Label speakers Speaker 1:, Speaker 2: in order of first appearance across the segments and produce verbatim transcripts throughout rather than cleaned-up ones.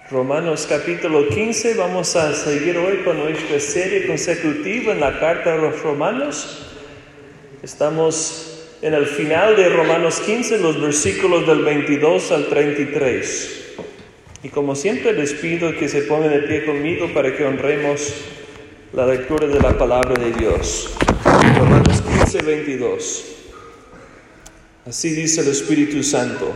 Speaker 1: Romanos capítulo quince, vamos a seguir hoy con nuestra serie consecutiva en la carta a los Romanos. Estamos en el final de Romanos quince, los versículos del veintidós al treinta y tres. Y como siempre les pido que se pongan de pie conmigo para que honremos la lectura de la palabra de Dios. Romanos quince, veintidós. Así dice el Espíritu Santo.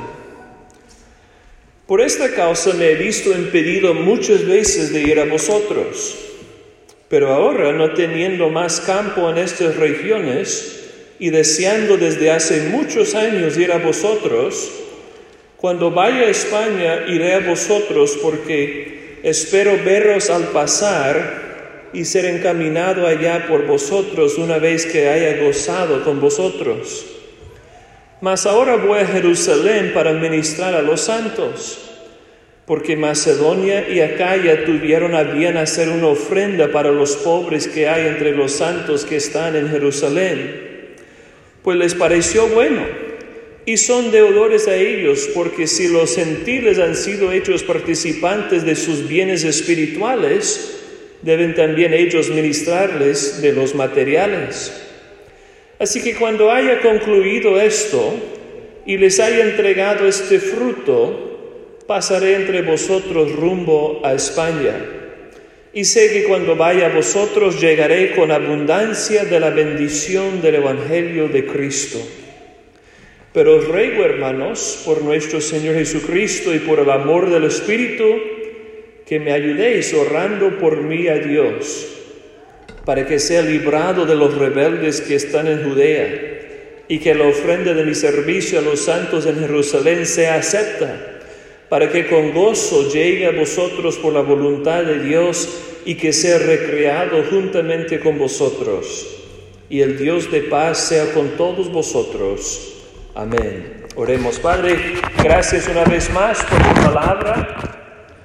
Speaker 1: Por esta causa me he visto impedido muchas veces de ir a vosotros, pero ahora, no teniendo más campo en estas regiones y deseando desde hace muchos años ir a vosotros, cuando vaya a España iré a vosotros, porque espero veros al pasar y ser encaminado allá por vosotros una vez que haya gozado con vosotros. Mas ahora voy a Jerusalén para ministrar a los santos, porque Macedonia y Acaya tuvieron a bien hacer una ofrenda para los pobres que hay entre los santos que están en Jerusalén. Pues les pareció bueno, y son deudores a ellos, porque si los gentiles han sido hechos participantes de sus bienes espirituales, deben también ellos ministrarles de los materiales. Así que cuando haya concluido esto y les haya entregado este fruto, pasaré entre vosotros rumbo a España. Y sé que cuando vaya a vosotros llegaré con abundancia de la bendición del Evangelio de Cristo. Pero os ruego, hermanos, por nuestro Señor Jesucristo y por el amor del Espíritu, que me ayudéis orando por mí a Dios, para que sea librado de los rebeldes que están en Judea, y que la ofrenda de mi servicio a los santos en Jerusalén sea acepta, para que con gozo llegue a vosotros por la voluntad de Dios, y que sea recreado juntamente con vosotros. Y el Dios de paz sea con todos vosotros. Amén. Oremos. Padre, gracias una vez más por tu palabra.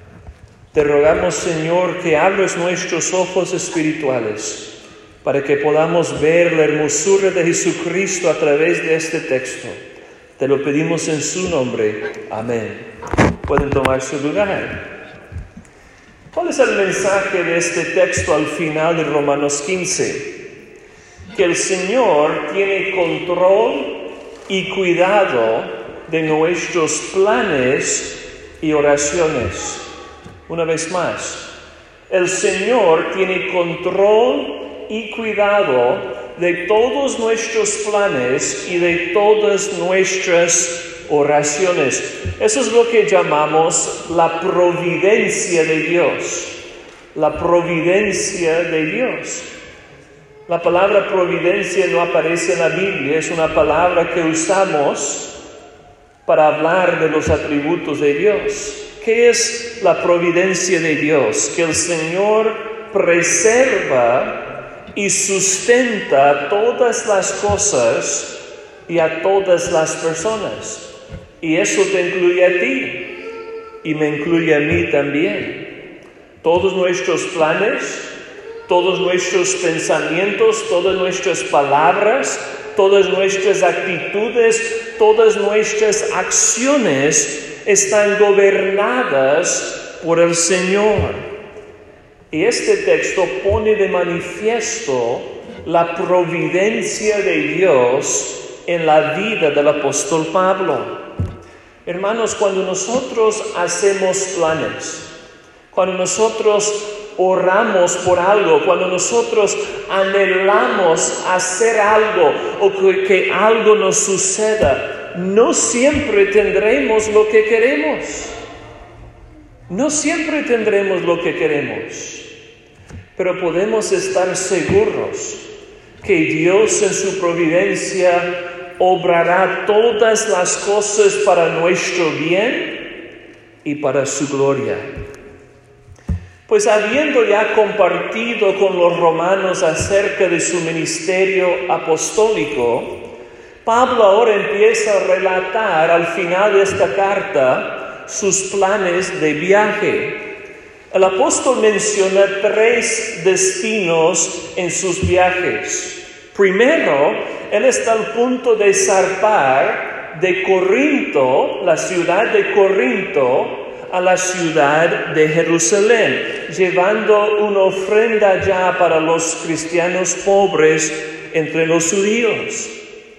Speaker 1: Te rogamos, Señor, que abres nuestros ojos espirituales para que podamos ver la hermosura de Jesucristo a través de este texto. Te lo pedimos en su nombre. Amén. Pueden tomar su lugar. ¿Cuál es el mensaje de este texto al final de Romanos quince? Que el Señor tiene control y cuidado de nuestros planes y oraciones. Una vez más, el Señor tiene control y cuidado de todos nuestros planes y de todas nuestras oraciones. Eso es lo que llamamos la providencia de Dios. La providencia de Dios. La palabra providencia no aparece en la Biblia, es una palabra que usamos para hablar de los atributos de Dios. ¿Qué es la providencia de Dios? Que el Señor preserva y sustenta todas las cosas y a todas las personas. Y eso te incluye a ti y me incluye a mí también. Todos nuestros planes, todos nuestros pensamientos, todas nuestras palabras, todas nuestras actitudes, todas nuestras acciones están gobernadas por el Señor. Y este texto pone de manifiesto la providencia de Dios en la vida del apóstol Pablo. Hermanos, cuando nosotros hacemos planes, cuando nosotros oramos por algo, cuando nosotros anhelamos hacer algo o que, que algo nos suceda, no siempre tendremos lo que queremos. No siempre tendremos lo que queremos. Pero podemos estar seguros que Dios en su providencia obrará todas las cosas para nuestro bien y para su gloria. Pues habiendo ya compartido con los romanos acerca de su ministerio apostólico, Pablo ahora empieza a relatar al final de esta carta sus planes de viaje. El apóstol menciona tres destinos en sus viajes. Primero, él está al punto de zarpar de Corinto, la ciudad de Corinto, a la ciudad de Jerusalén, llevando una ofrenda ya para los cristianos pobres entre los judíos.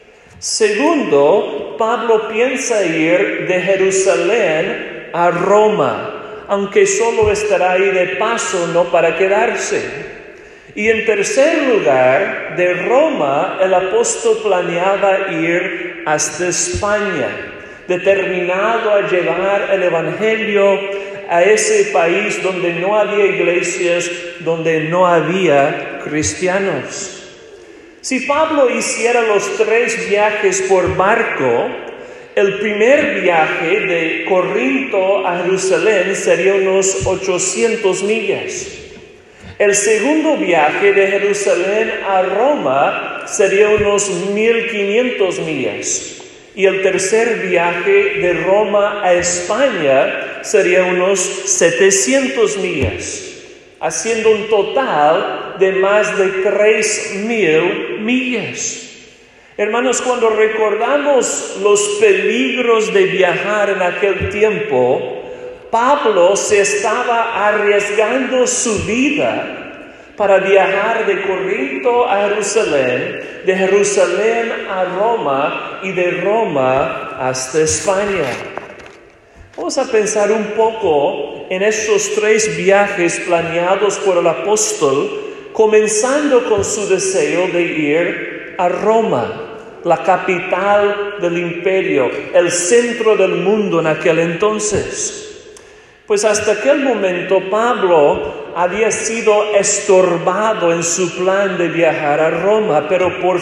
Speaker 1: Segundo, Pablo piensa ir de Jerusalén a Roma, aunque solo estará ahí de paso, no para quedarse. Y en tercer lugar, de Roma el apóstol planeaba ir hasta España, determinado a llevar el Evangelio a ese país donde no había iglesias, donde no había cristianos. Si Pablo hiciera los tres viajes por barco, el primer viaje de Corinto a Jerusalén sería unos ochocientas millas. El segundo viaje de Jerusalén a Roma sería unos mil quinientas millas. Y el tercer viaje de Roma a España sería unos setecientas millas, haciendo un total de más de tres mil millas. Hermanos, cuando recordamos los peligros de viajar en aquel tiempo, Pablo se estaba arriesgando su vida para viajar de Corinto a Jerusalén, de Jerusalén a Roma y de Roma hasta España. Vamos a pensar un poco en estos tres viajes planeados por el apóstol, comenzando con su deseo de ir a Roma, la capital del imperio, el centro del mundo en aquel entonces. Pues hasta aquel momento Pablo había sido estorbado en su plan de viajar a Roma, pero por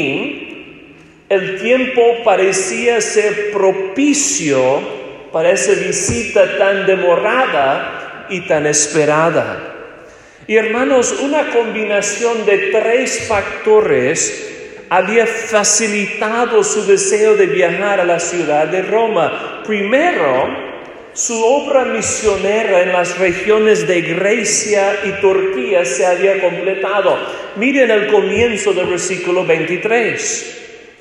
Speaker 1: fin el tiempo parecía ser propicio para esa visita tan demorada y tan esperada. Y hermanos, una combinación de tres factores había facilitado su deseo de viajar a la ciudad de Roma. Primero, su obra misionera en las regiones de Grecia y Turquía se había completado. Miren el comienzo del versículo veintitrés.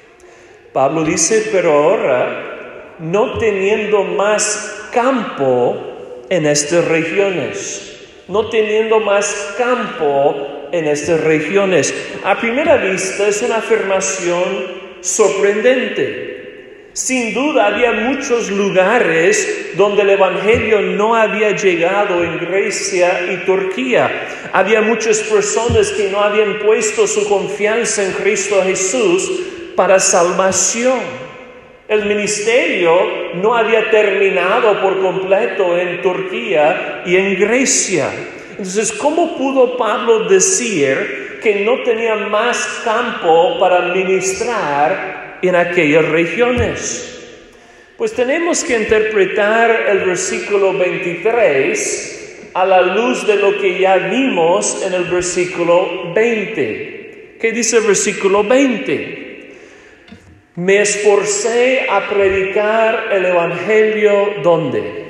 Speaker 1: Pablo dice, pero ahora, no teniendo más campo en estas regiones, no teniendo más campo en estas regiones. A primera vista es una afirmación sorprendente. Sin duda había muchos lugares donde el Evangelio no había llegado en Grecia y Turquía. Había muchas personas que no habían puesto su confianza en Cristo Jesús para salvación. El ministerio no había terminado por completo en Turquía y en Grecia. Entonces, ¿cómo pudo Pablo decir que no tenía más campo para ministrar en aquellas regiones? Pues tenemos que interpretar el versículo veintitrés a la luz de lo que ya vimos en el versículo veinte. ¿Qué dice el versículo veinte? Me esforcé a predicar el Evangelio, ¿dónde?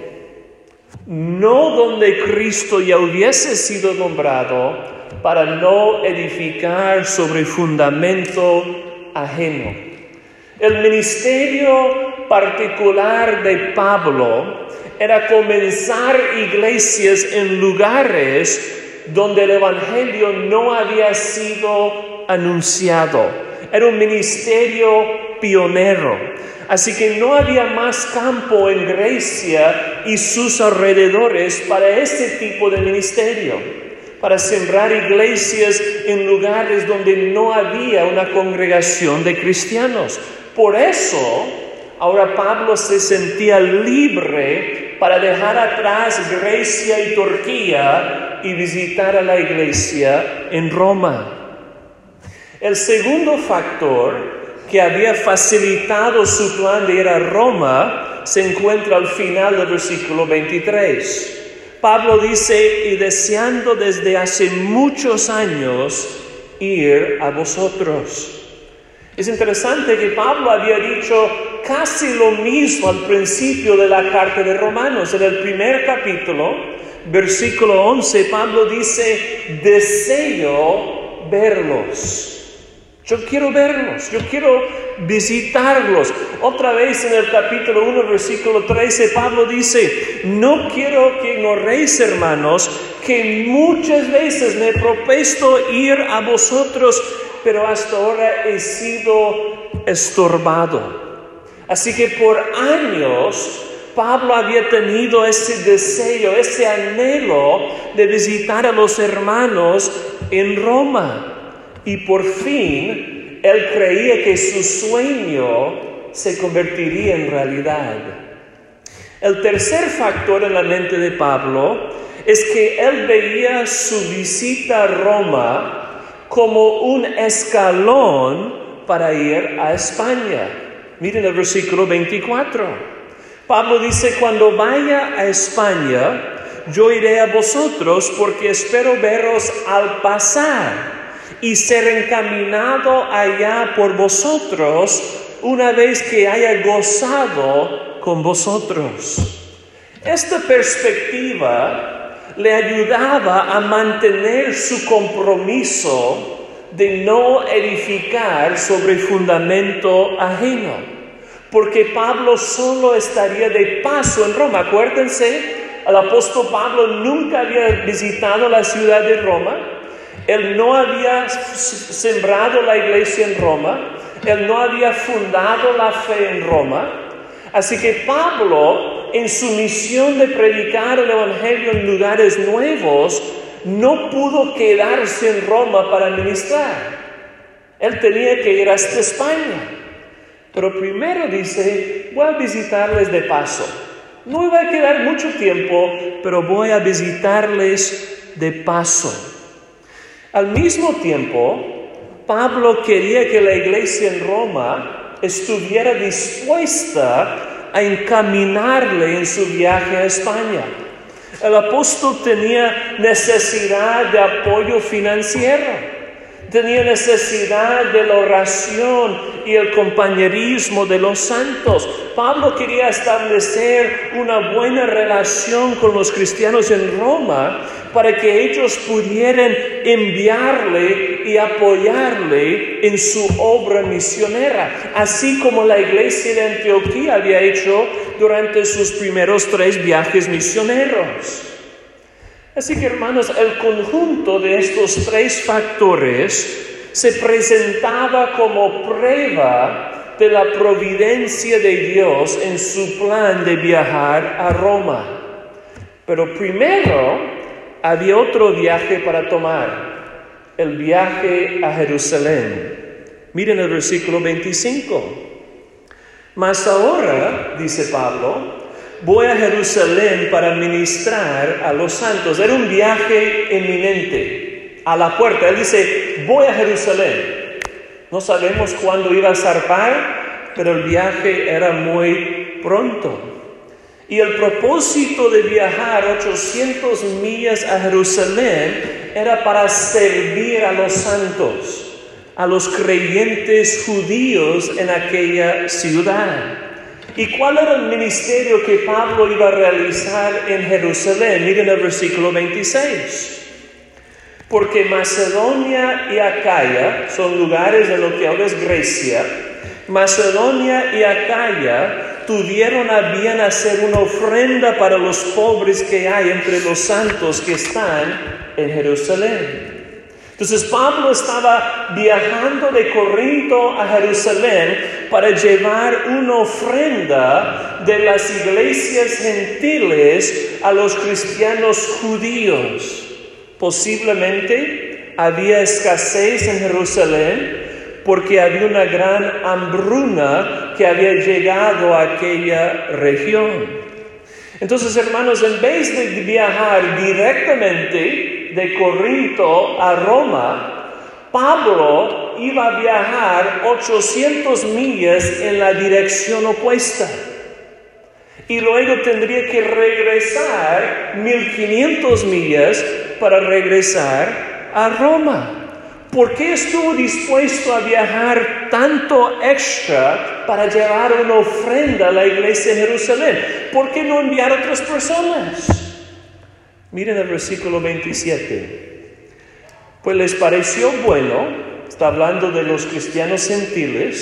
Speaker 1: No donde Cristo ya hubiese sido nombrado, para no edificar sobre fundamento ajeno. El ministerio particular de Pablo era comenzar iglesias en lugares donde el Evangelio no había sido anunciado. Era un ministerio pionero. Así que no había más campo en Grecia y sus alrededores para este tipo de ministerio, para sembrar iglesias en lugares donde no había una congregación de cristianos. Por eso, ahora Pablo se sentía libre para dejar atrás Grecia y Turquía y visitar a la iglesia en Roma. El segundo factor que había facilitado su plan de ir a Roma se encuentra al final del versículo veintitrés. Pablo dice, y deseando desde hace muchos años ir a vosotros. Es interesante que Pablo había dicho casi lo mismo al principio de la carta de Romanos. En el primer capítulo, versículo once, Pablo dice, deseo verlos. Yo quiero verlos, yo quiero visitarlos. Otra vez en el capítulo uno, versículo trece, Pablo dice, no quiero que ignoréis, hermanos, que muchas veces me he propuesto ir a vosotros, pero hasta ahora he sido estorbado. Así que por años Pablo había tenido ese deseo, ese anhelo de visitar a los hermanos en Roma. Y por fin él creía que su sueño se convertiría en realidad. El tercer factor en la mente de Pablo es que él veía su visita a Roma como un escalón para ir a España. Miren el versículo veinticuatro. Pablo dice, cuando vaya a España, yo iré a vosotros porque espero veros al pasar y ser encaminado allá por vosotros una vez que haya gozado con vosotros. Esta perspectiva le ayudaba a mantener su compromiso de no edificar sobre fundamento ajeno, porque Pablo solo estaría de paso en Roma. Acuérdense, el apóstol Pablo nunca había visitado la ciudad de Roma, él no había sembrado la iglesia en Roma, él no había fundado la fe en Roma. Así que Pablo, en su misión de predicar el evangelio en lugares nuevos, no pudo quedarse en Roma para ministrar. Él tenía que ir hasta España. Pero primero dice, voy a visitarles de paso. No me va a quedar mucho tiempo, pero voy a visitarles de paso. Al mismo tiempo, Pablo quería que la iglesia en Roma estuviera dispuesta a encaminarle en su viaje a España. El apóstol tenía necesidad de apoyo financiero, tenía necesidad de la oración y el compañerismo de los santos. Pablo quería establecer una buena relación con los cristianos en Roma para que ellos pudieran enviarle y apoyarle en su obra misionera, así como la iglesia de Antioquía había hecho durante sus primeros tres viajes misioneros. Así que, hermanos, el conjunto de estos tres factores se presentaba como prueba de la providencia de Dios en su plan de viajar a Roma. Pero primero había otro viaje para tomar, el viaje a Jerusalén. Miren el versículo veinticinco. Mas ahora, dice Pablo, voy a Jerusalén para ministrar a los santos. Era un viaje eminente, a la puerta. Él dice, voy a Jerusalén. No sabemos cuándo iba a zarpar, pero el viaje era muy pronto. Y el propósito de viajar ochocientas millas a Jerusalén era para servir a los santos, a los creyentes judíos en aquella ciudad. ¿Y cuál era el ministerio que Pablo iba a realizar en Jerusalén? Miren el versículo veintiséis. Porque Macedonia y Acaya son lugares de lo que ahora es Grecia. Macedonia y Acaya tuvieron a bien hacer una ofrenda para los pobres que hay entre los santos que están en Jerusalén. Entonces Pablo estaba viajando de Corinto a Jerusalén para llevar una ofrenda de las iglesias gentiles a los cristianos judíos. Posiblemente había escasez en Jerusalén porque había una gran hambruna que había llegado a aquella región. Entonces, hermanos, en vez de viajar directamente de Corinto a Roma, Pablo iba a viajar ochocientas millas en la dirección opuesta. Y luego tendría que regresar mil quinientas millas para regresar a Roma. ¿Por qué estuvo dispuesto a viajar tanto extra para llevar una ofrenda a la iglesia de Jerusalén? ¿Por qué no enviar a otras personas? Miren el versículo veintisiete. Pues les pareció bueno, está hablando de los cristianos gentiles,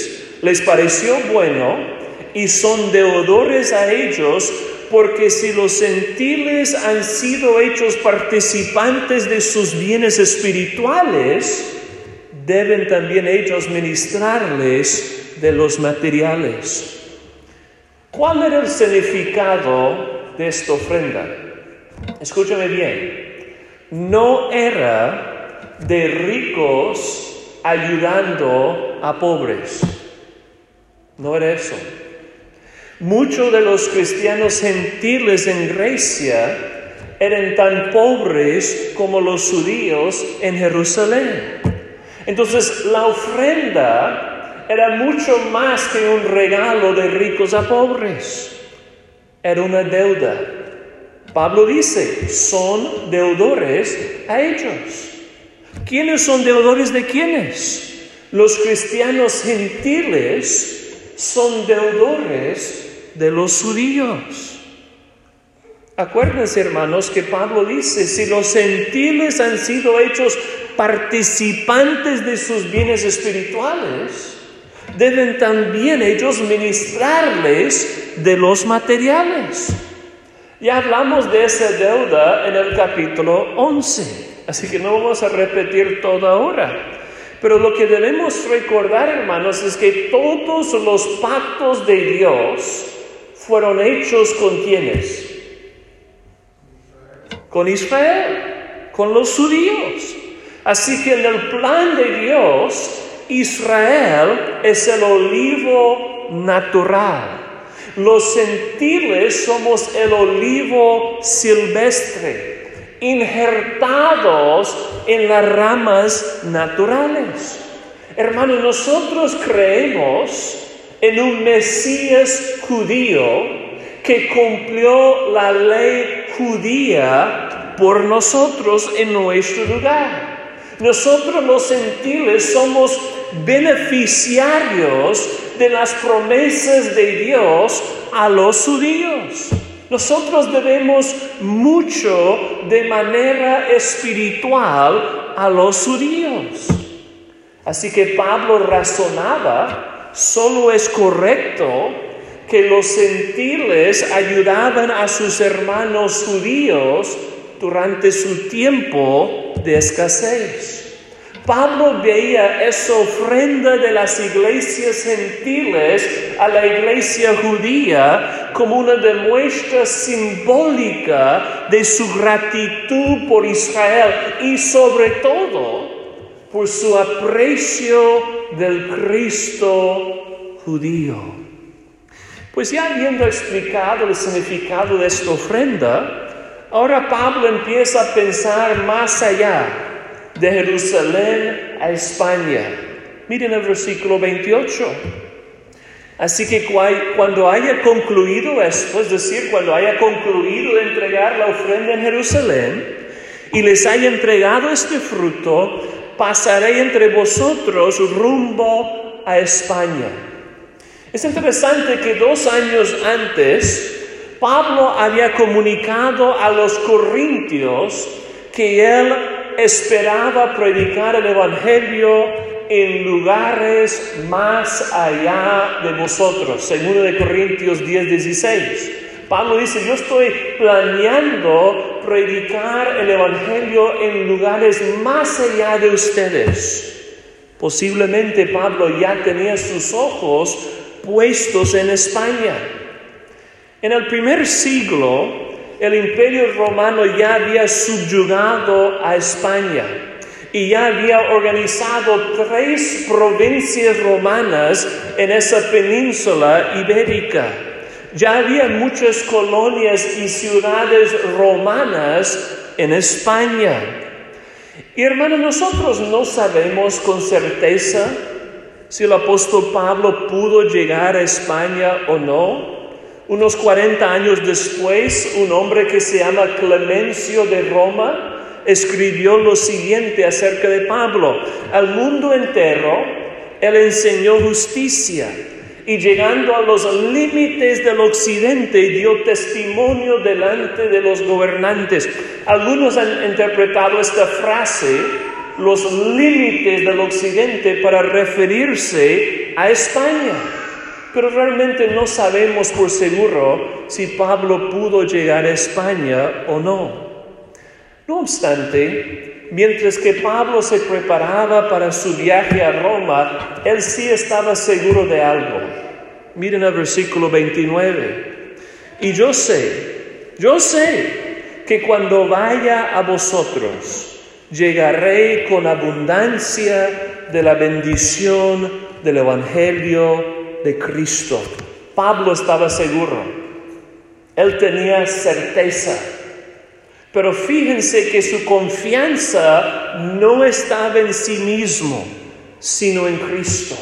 Speaker 1: Les pareció bueno y son deudores a ellos, porque si los gentiles han sido hechos participantes de sus bienes espirituales, deben también ellos ministrarles de los materiales. ¿Cuál era el significado de esta ofrenda? Escúchame bien. No era de ricos ayudando a pobres. No era eso. Muchos de los cristianos gentiles en Grecia eran tan pobres como los judíos en Jerusalén. Entonces, la ofrenda era mucho más que un regalo de ricos a pobres. Era una deuda. Pablo dice, son deudores a ellos. ¿Quiénes son deudores de quiénes? Los cristianos gentiles son deudores de los judíos. Acuérdense, hermanos, que Pablo dice, si los gentiles han sido hechos participantes de sus bienes espirituales, deben también ellos ministrarles de los materiales. Ya hablamos de esa deuda en el capítulo once, así que no vamos a repetir todo ahora. Pero lo que debemos recordar, hermanos, es que todos los pactos de Dios fueron hechos ¿con quiénes? Con Israel, con los judíos. Así que en el plan de Dios, Israel es el olivo natural. Los gentiles somos el olivo silvestre, injertados en las ramas naturales. Hermanos, nosotros creemos en un Mesías judío que cumplió la ley judía por nosotros en nuestro lugar. Nosotros los gentiles somos beneficiarios de las promesas de Dios a los judíos. Nosotros debemos mucho de manera espiritual a los judíos. Así que Pablo razonaba, solo es correcto que los gentiles ayudaban a sus hermanos judíos durante su tiempo de escasez. Pablo veía esa ofrenda de las iglesias gentiles a la iglesia judía como una demuestra simbólica de su gratitud por Israel y sobre todo por su aprecio del Cristo judío. Pues ya habiendo explicado el significado de esta ofrenda, ahora Pablo empieza a pensar más allá de Jerusalén a España. Miren el versículo veintiocho. Así que cuando haya concluido esto, es decir, cuando haya concluido de entregar la ofrenda en Jerusalén y les haya entregado este fruto, pasaré entre vosotros rumbo a España. Es interesante que dos años antes, Pablo había comunicado a los corintios que él esperaba predicar el Evangelio en lugares más allá de vosotros. Segundo de Corintios diez, dieciséis. Pablo dice, yo estoy planeando predicar el Evangelio en lugares más allá de ustedes. Posiblemente Pablo ya tenía sus ojos puestos en España. En el primer siglo, el Imperio Romano ya había subyugado a España y ya había organizado tres provincias romanas en esa península ibérica. Ya había muchas colonias y ciudades romanas en España. Y hermanos, nosotros no sabemos con certeza si el apóstol Pablo pudo llegar a España o no. Unos cuarenta años después, un hombre que se llama Clemencio de Roma escribió lo siguiente acerca de Pablo. Al mundo entero, él enseñó justicia y llegando a los límites del occidente dio testimonio delante de los gobernantes. Algunos han interpretado esta frase, los límites del occidente, para referirse ¿qué? A España. Pero realmente no sabemos por seguro si Pablo pudo llegar a España o no. No obstante, mientras que Pablo se preparaba para su viaje a Roma, él sí estaba seguro de algo. Miren el versículo veintinueve. Y yo sé, yo sé que cuando vaya a vosotros, llegaré con abundancia de la bendición del Evangelio de Cristo. Pablo estaba seguro. Él tenía certeza. Pero fíjense que su confianza no estaba en sí mismo, sino en Cristo.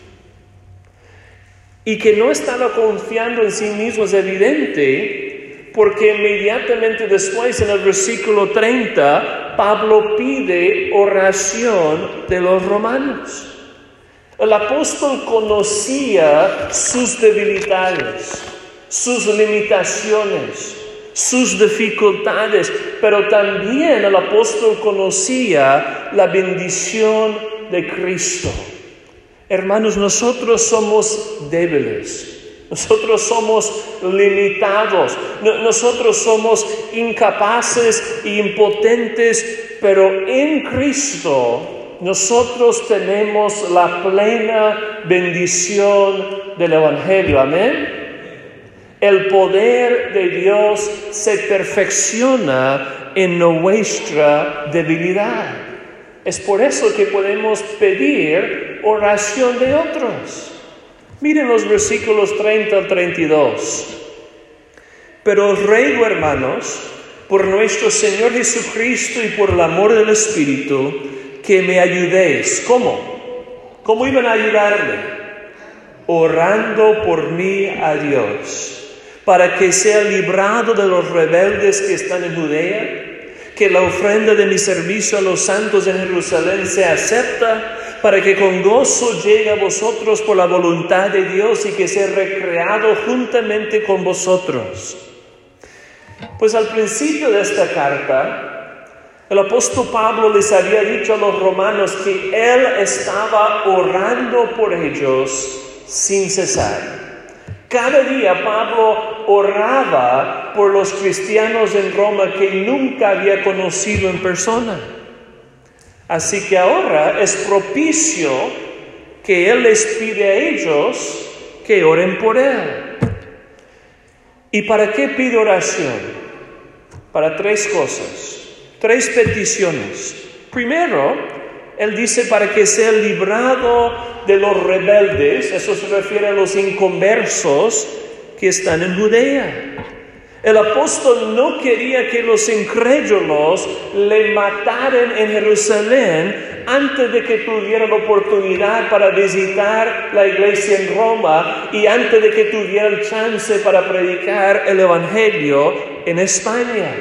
Speaker 1: Y que no estaba confiando en sí mismo es evidente, porque inmediatamente después, en el versículo treinta, Pablo pide oración de los romanos. El apóstol conocía sus debilidades, sus limitaciones, sus dificultades, pero también el apóstol conocía la bendición de Cristo. Hermanos, nosotros somos débiles, nosotros somos limitados, no, nosotros somos incapaces e impotentes, pero en Cristo nosotros tenemos la plena bendición del Evangelio. Amén. El poder de Dios se perfecciona en nuestra debilidad. Es por eso que podemos pedir oración de otros. Miren los versículos treinta al treinta y dos. Pero os ruego, hermanos, por nuestro Señor Jesucristo y por el amor del Espíritu, que me ayudéis. ¿Cómo? ¿Cómo iban a ayudarle? Orando por mí a Dios, para que sea librado de los rebeldes que están en Judea, que la ofrenda de mi servicio a los santos en Jerusalén sea acepta, para que con gozo llegue a vosotros por la voluntad de Dios y que sea recreado juntamente con vosotros. Pues al principio de esta carta, el apóstol Pablo les había dicho a los romanos que él estaba orando por ellos sin cesar. Cada día Pablo oraba por los cristianos en Roma que nunca había conocido en persona. Así que ahora es propicio que él les pide a ellos que oren por él. ¿Y para qué pide oración? Para tres cosas, tres peticiones. Primero, él dice para que sea librado de los rebeldes, eso se refiere a los inconversos que están en Judea. El apóstol no quería que los incrédulos le mataran en Jerusalén antes de que tuvieran oportunidad para visitar la iglesia en Roma y antes de que tuvieran chance para predicar el Evangelio en España.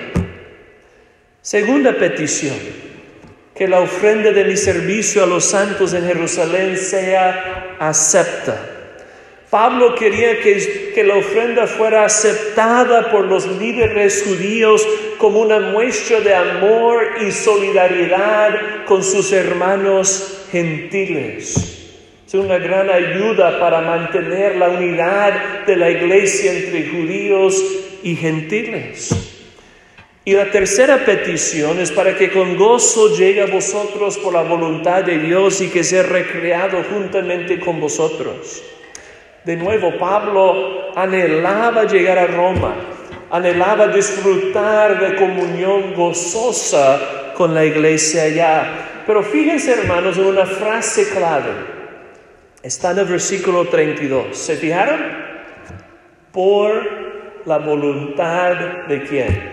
Speaker 1: Segunda petición, que la ofrenda de mi servicio a los santos en Jerusalén sea acepta. Pablo quería que, que la ofrenda fuera aceptada por los líderes judíos como una muestra de amor y solidaridad con sus hermanos gentiles. Es una gran ayuda para mantener la unidad de la iglesia entre judíos y gentiles. Y la tercera petición es para que con gozo llegue a vosotros por la voluntad de Dios y que sea recreado juntamente con vosotros. De nuevo, Pablo anhelaba llegar a Roma, anhelaba disfrutar de comunión gozosa con la iglesia allá. Pero fíjense, hermanos, en una frase clave. Está en el versículo treinta y dos. ¿Se fijaron? Por la voluntad de ¿quién?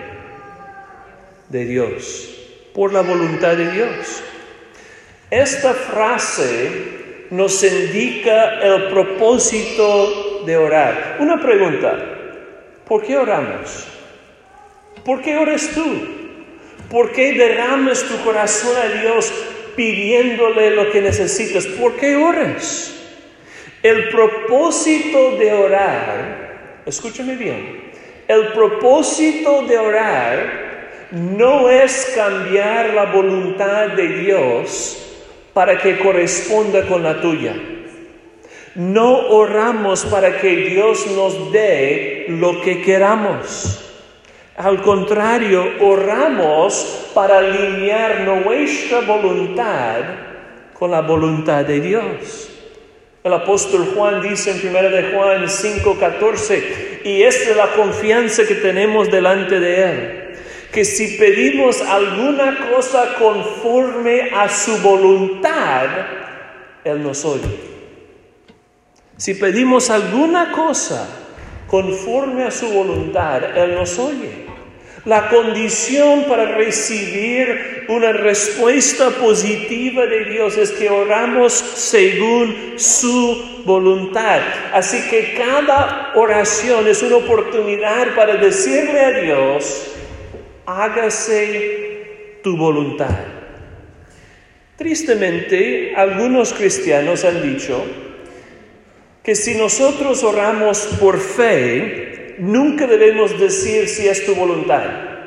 Speaker 1: De Dios. Por la voluntad de Dios. Esta frase nos indica el propósito de orar. Una pregunta, ¿por qué oramos? ¿Por qué oras tú? ¿Por qué derramas tu corazón a Dios pidiéndole lo que necesitas? ¿Por qué oras? El propósito de orar, escúchame bien, el propósito de orar no es cambiar la voluntad de Dios para que corresponda con la tuya. No oramos para que Dios nos dé lo que queramos. Al contrario, oramos para alinear nuestra voluntad con la voluntad de Dios. El apóstol Juan dice en primera de Juan cinco catorce, y esta es la confianza que tenemos delante de Él, que si pedimos alguna cosa conforme a su voluntad, Él nos oye. Si pedimos alguna cosa conforme a su voluntad, Él nos oye. La condición para recibir una respuesta positiva de Dios es que oramos según su voluntad. Así que cada oración es una oportunidad para decirle a Dios, hágase tu voluntad. Tristemente, algunos cristianos han dicho que si nosotros oramos por fe, nunca debemos decir si es tu voluntad.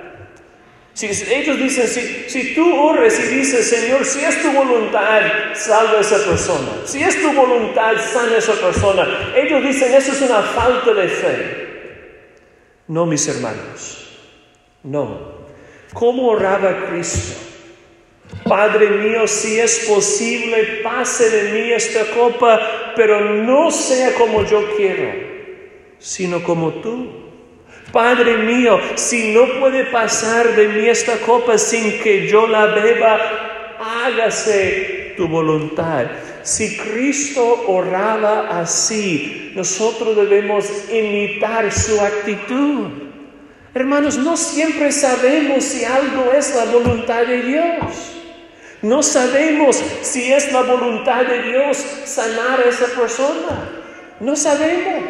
Speaker 1: Si ellos dicen, si, si tú ores y dices, Señor, si es tu voluntad, salva a esa persona. Si es tu voluntad, sana a esa persona. Ellos dicen, eso es una falta de fe. No, mis hermanos, no. ¿Cómo oraba Cristo? Padre mío, si es posible, pase de mí esta copa, pero no sea como yo quiero, sino como tú. Padre mío, si no puede pasar de mí esta copa sin que yo la beba, hágase tu voluntad. Si Cristo oraba así, nosotros debemos imitar su actitud. Hermanos, no siempre sabemos si algo es la voluntad de Dios. No sabemos si es la voluntad de Dios sanar a esa persona. No sabemos.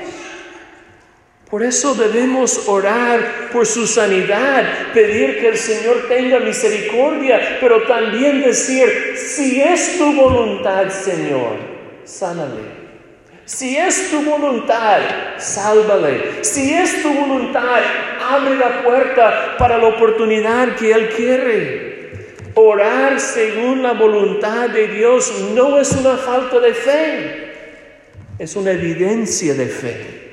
Speaker 1: Por eso debemos orar por su sanidad, pedir que el Señor tenga misericordia, pero también decir, si es tu voluntad, Señor, sánale. Si es tu voluntad, sálvale. Si es tu voluntad, abre la puerta para la oportunidad que Él quiere. Orar según la voluntad de Dios no es una falta de fe, es una evidencia de fe.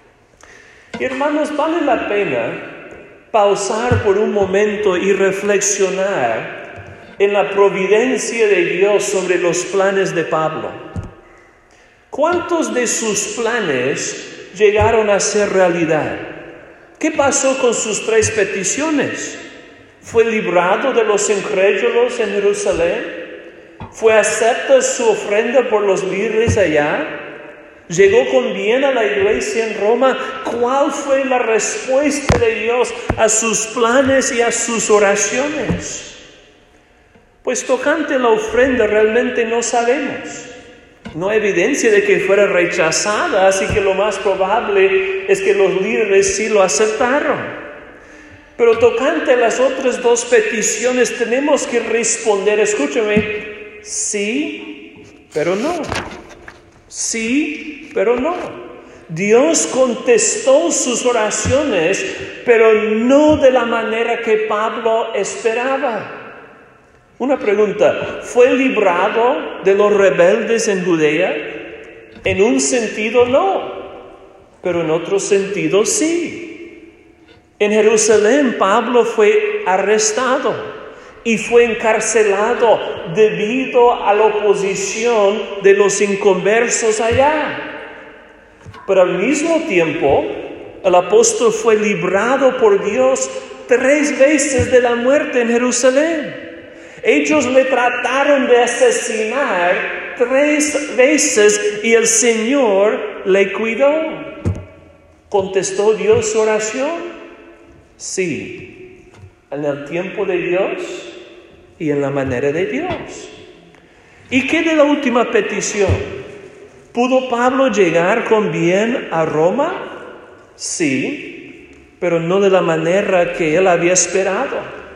Speaker 1: Y hermanos, vale la pena pausar por un momento y reflexionar en la providencia de Dios sobre los planes de Pablo. ¿Cuántos de sus planes llegaron a ser realidad? ¿Qué pasó con sus tres peticiones? ¿Fue librado de los incrédulos en Jerusalén? ¿Fue aceptada su ofrenda por los líderes allá? ¿Llegó con bien a la iglesia en Roma? ¿Cuál fue la respuesta de Dios a sus planes y a sus oraciones? Pues tocante la ofrenda realmente no sabemos. No hay evidencia de que fuera rechazada, así que lo más probable es que los líderes sí lo aceptaron. Pero tocante a las otras dos peticiones tenemos que responder, escúchame, sí, pero no. Sí, pero no. Dios contestó sus oraciones, pero no de la manera que Pablo esperaba. Una pregunta, ¿fue librado de los rebeldes en Judea? En un sentido no, pero en otro sentido sí. En Jerusalén Pablo fue arrestado y fue encarcelado debido a la oposición de los inconversos allá. Pero al mismo tiempo, el apóstol fue librado por Dios tres veces de la muerte en Jerusalén. Ellos le trataron de asesinar tres veces y el Señor le cuidó. ¿Contestó Dios su oración? Sí, en el tiempo de Dios y en la manera de Dios. ¿Y qué de la última petición? ¿Pudo Pablo llegar con bien a Roma? Sí, pero no de la manera que él había esperado.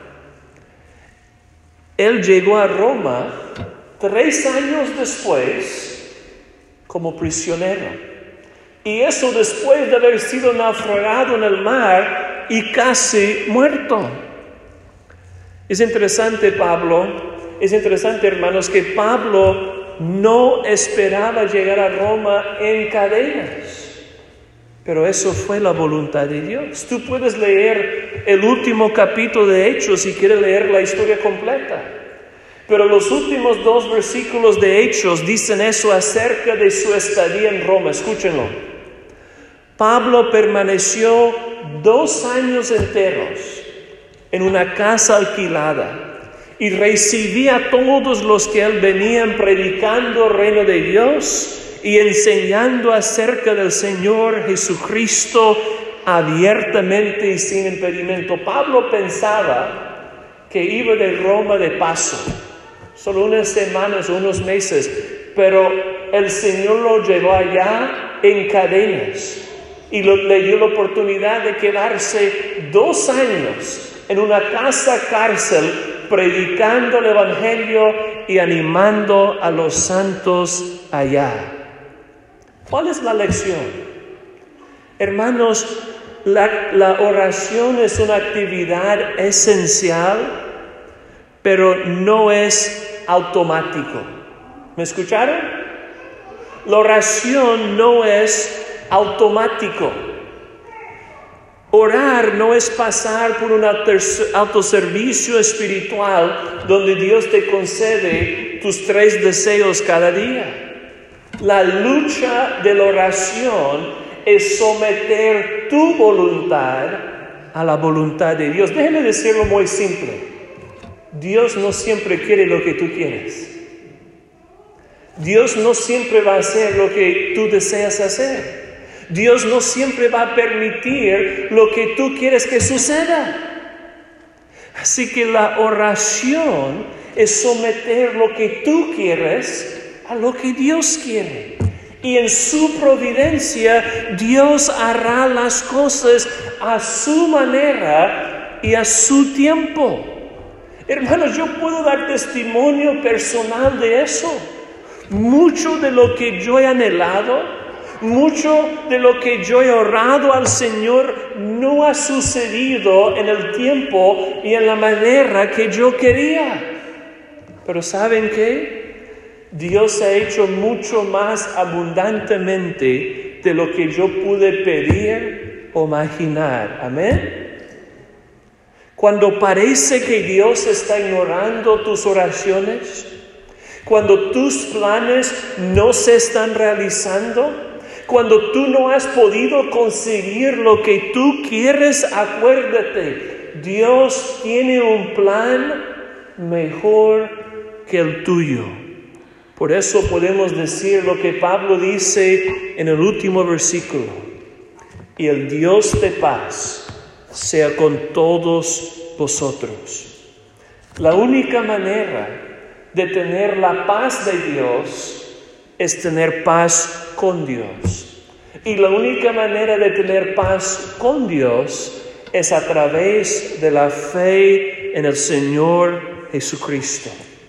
Speaker 1: Él llegó a Roma tres años después como prisionero. Y eso después de haber sido naufragado en el mar y casi muerto. Es interesante, Pablo, es interesante, hermanos, que Pablo no esperaba llegar a Roma en cadenas. Pero eso fue la voluntad de Dios. Tú puedes leer el último capítulo de Hechos si quieres leer la historia completa. Pero los últimos dos versículos de Hechos dicen eso acerca de su estadía en Roma. Escúchenlo. Pablo permaneció dos años enteros en una casa alquilada y recibía a todos los que él venían predicando el reino de Dios y enseñando acerca del Señor Jesucristo abiertamente y sin impedimento. Pablo pensaba que iba de Roma de paso, solo unas semanas o unos meses, pero el Señor lo llevó allá en cadenas y lo, le dio la oportunidad de quedarse dos años en una casa cárcel predicando el Evangelio y animando a los santos allá. ¿Cuál es la lección? Hermanos, la, la oración es una actividad esencial, pero no es automático. ¿Me escucharon? La oración no es automático. Orar no es pasar por un autoservicio espiritual donde Dios te concede tus tres deseos cada día. La lucha de la oración es someter tu voluntad a la voluntad de Dios. Déjame decirlo muy simple. Dios no siempre quiere lo que tú quieres. Dios no siempre va a hacer lo que tú deseas hacer. Dios no siempre va a permitir lo que tú quieres que suceda. Así que la oración es someter lo que tú quieres a lo que Dios quiere. Y en su providencia, Dios hará las cosas a su manera y a su tiempo. Hermanos, yo puedo dar testimonio personal de eso. Mucho de lo que yo he anhelado, mucho de lo que yo he orado al Señor no ha sucedido en el tiempo y en la manera que yo quería. Pero ¿saben qué? Dios ha hecho mucho más abundantemente de lo que yo pude pedir o imaginar. Amén. Cuando parece que Dios está ignorando tus oraciones, cuando tus planes no se están realizando, cuando tú no has podido conseguir lo que tú quieres, acuérdate, Dios tiene un plan mejor que el tuyo. Por eso podemos decir lo que Pablo dice en el último versículo. Y el Dios de paz sea con todos vosotros. La única manera de tener la paz de Dios es tener paz con Dios. Y la única manera de tener paz con Dios es a través de la fe en el Señor Jesucristo.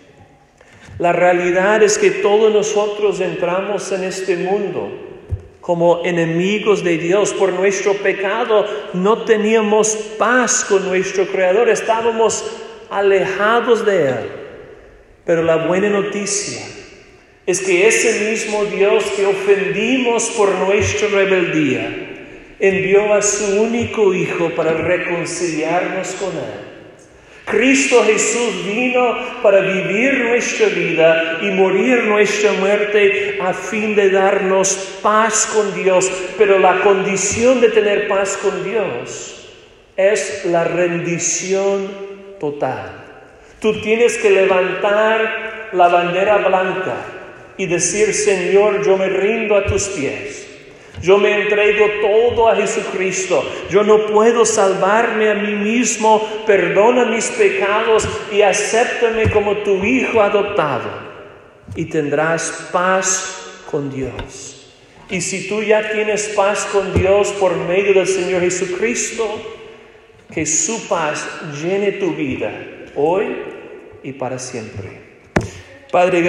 Speaker 1: La realidad es que todos nosotros entramos en este mundo como enemigos de Dios. Por nuestro pecado no teníamos paz con nuestro Creador, estábamos alejados de Él. Pero la buena noticia es que ese mismo Dios que ofendimos por nuestra rebeldía envió a su único Hijo para reconciliarnos con Él. Cristo Jesús vino para vivir nuestra vida y morir nuestra muerte a fin de darnos paz con Dios. Pero la condición de tener paz con Dios es la rendición total. Tú tienes que levantar la bandera blanca y decir: Señor, yo me rindo a tus pies. Yo me entrego todo a Jesucristo. Yo no puedo salvarme a mí mismo. Perdona mis pecados y acéptame como tu Hijo adoptado. Y tendrás paz con Dios. Y si tú ya tienes paz con Dios por medio del Señor Jesucristo, que su paz llene tu vida hoy y para siempre. Padre,